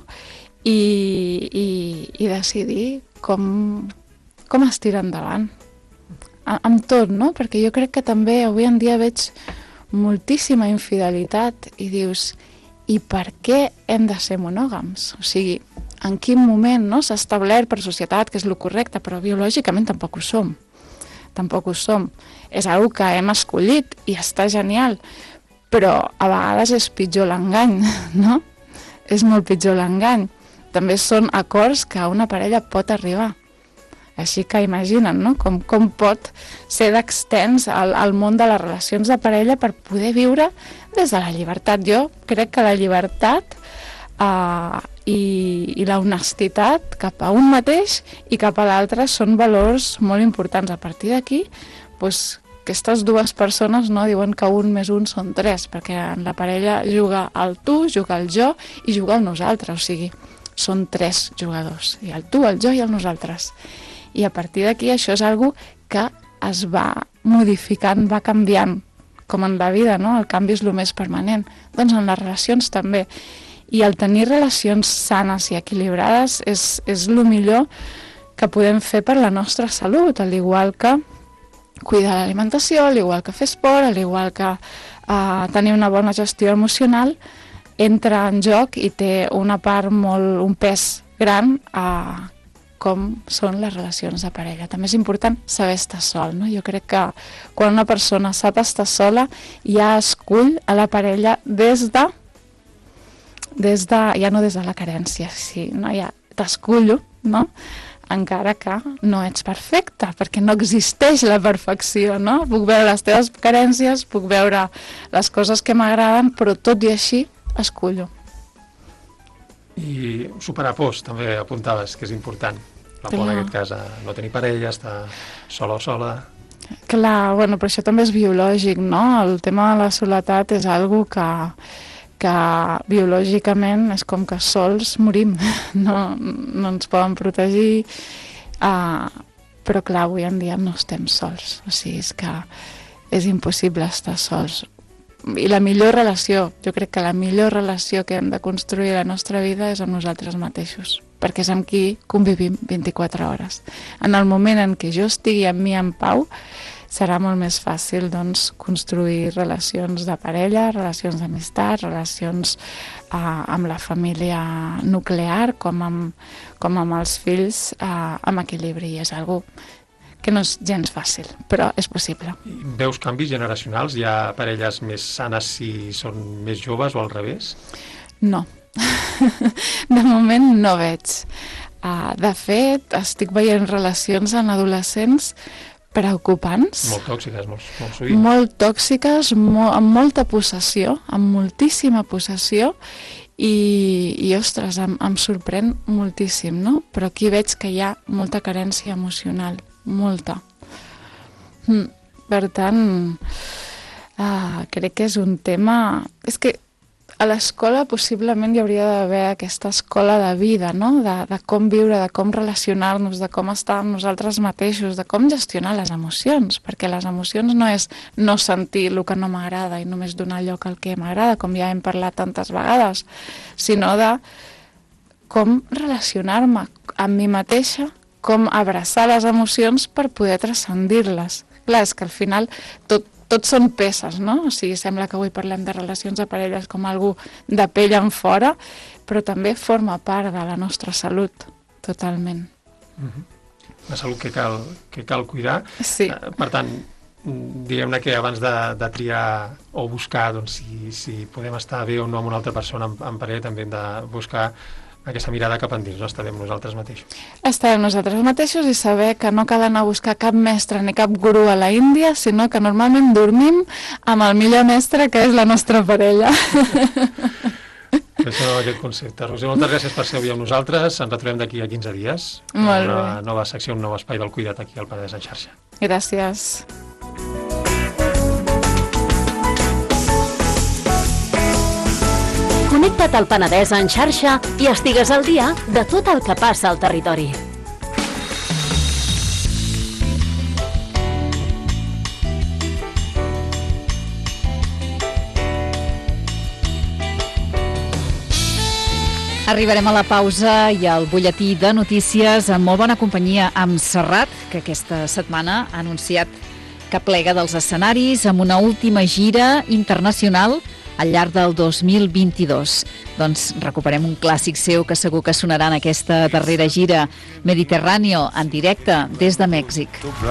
i, i, i decidir com, com es tira endavant. A, amb tot, no? Perquè jo crec que també avui en dia veig moltíssima infidelitat i dius, i per què hem de ser monògams? O sigui, en quin moment, no, s'ha establert per societat que és el correcte, però biològicament tampoc ho som. Tampoc ho som. És una que hem escollit i està genial, però a vegades és pitjor l'engany, no? És molt pitjor l'engany. També són acords que una parella pot arribar. Així que imaginen, no? Com, com pot ser d'extens al, al món de les relacions de parella per poder viure des de la llibertat. Jo crec que la llibertat eh, i, i la honestitat cap a un mateix i cap a l'altre són valors molt importants. A partir d'aquí, doncs, aquestes dues persones no diuen que un més un són tres, perquè en la parella juga el tu, juga el jo i juga el nosaltres, o sigui, són tres jugadors, i el tu, el jo i el nosaltres. I a partir d'aquí això és algo que es va modificant, va canviant, com en la vida, no? El canvi és el més permanent. Doncs en les relacions també. I el tenir relacions sanes i equilibrades és, és el millor que podem fer per la nostra salut, al igual que cuidar l'alimentació, al igual que fer esport, al igual que eh, tenir una bona gestió emocional, entra en joc i té una part molt, un pes gran a com són les relacions de parella. També és important saber estar sol, no? Jo crec que quan una persona sap estar sola ja escull a la parella des de, des de ja no des de la carència, sí, no? Ja t'escullo, no? Encara que no ets perfecta, perquè no existeix la perfecció, no? Puc veure les teves carències, puc veure les coses que m'agraden, però tot i així escullo. I superar pors, també apuntaves, que és important. La por, en aquest cas, a no tenir parella, estar sola o sola. Clar, bueno, però això també és biològic, no? El tema de la soledat és algo que, que biològicament és com que sols morim, no, no ens poden protegir, uh, però clar, avui en dia no estem sols, o sigui, és que és impossible estar sols. I la millor relació, jo crec que la millor relació que hem de construir a la nostra vida és amb nosaltres mateixos, perquè és amb qui convivim vint-i-quatre hores. En el moment en què jo estigui amb mi en pau, serà molt més fàcil, doncs, construir relacions de parella, relacions d'amistat, relacions eh, amb la família nuclear, com amb, com amb els fills, eh, amb equilibri, i és algo que no és gens fàcil, però és possible. I veus canvis generacionals? Hi ha parelles més sanes si són més joves o al revés? No. De moment no veig. Uh, de fet, estic veient relacions en adolescents preocupants. Molt tòxiques, molt, molt sovint. Molt tòxiques, mo amb molta possessió, amb moltíssima possessió, i, i ostres, em, em sorprèn moltíssim, no? Però aquí veig que hi ha molta carència emocional. Molta. Mm. Per tant, ah, crec que és un tema... És que a l'escola possiblement hi hauria d'haver aquesta escola de vida, no? De, de com viure, de com relacionar-nos, de com estar amb nosaltres mateixos, de com gestionar les emocions, perquè les emocions no és no sentir el que no m'agrada i només donar lloc al que m'agrada, com ja hem parlat tantes vegades, sinó de com relacionar-me amb mi mateixa, com abraçar les emocions per poder transcendir-les. Clar, és que al final tot, tot són peces, no? O sigui, sembla que avui parlem de relacions de parelles com algú de pell en fora, però també forma part de la nostra salut, totalment. Mm-hmm. La salut que cal, que cal cuidar. Sí. Uh, per tant, diguem-ne que abans de, de triar o buscar doncs, si, si podem estar bé o no amb una altra persona en, en parella, també hem de buscar aquesta mirada cap endins, no? Estarem nosaltres mateixos. Estarem nosaltres mateixos i saber que no cal anar a buscar cap mestre ni cap gurú a la Índia, sinó que normalment dormim amb el millor mestre, que és la nostra parella. Això, aquest concepte. Roser, moltes gràcies per ser avui amb nosaltres. Ens retrobem d'aquí a quinze dies. Molt bé. Una nova secció, un nou espai del Cuida't aquí al Penedès en xarxa. Gràcies. Connecta't al Penedès en xarxa i estigues al dia de tot el que passa al territori. Arribarem a la pausa i al butlletí de notícies amb molt bona companyia amb Serrat, que aquesta setmana ha anunciat que plega dels escenaris amb una última gira internacional al llarg del dos mil vint-i-dos. Doncs recuperem un clàssic seu que segur que sonarà en aquesta darrera gira, Mediterráneo, en directe des de Mèxic.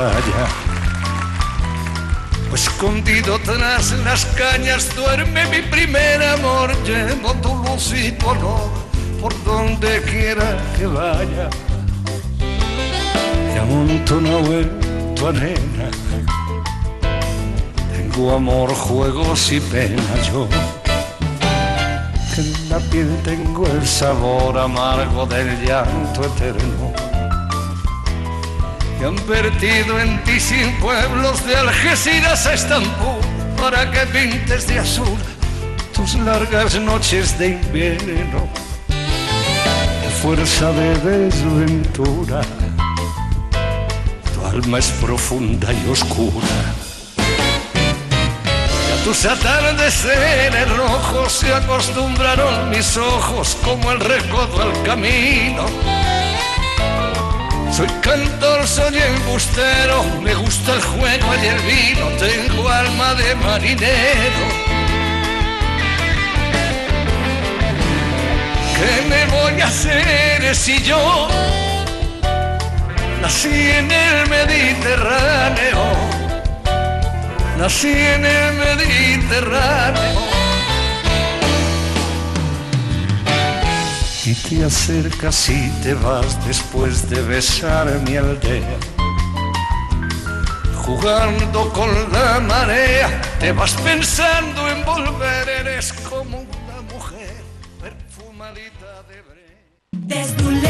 Escondido tras las cañas duerme mi primer amor, llevo tu luz y tu olor por donde quiera que vaya. Y amontonado en tu arena tengo amor, juegos y pena yo. Que en la piel tengo el sabor amargo del llanto eterno. Y han vertido en ti sin pueblos de Algeciras a Estambul para que pintes de azul tus largas noches de invierno. Fuerza de desventura, tu alma es profunda y oscura. Y a tus atardeceres rojos se acostumbraron mis ojos como el recodo al camino. Soy cantor, soy embustero, me gusta el juego y el vino, tengo alma de marinero. ¿Qué me voy a hacer si yo nací en el Mediterráneo? Nací en el Mediterráneo. Y te acercas y te vas después de besar mi aldea. Jugando con la marea, te vas pensando en volver, eres como una mujer perfumadita de brea. Des d'un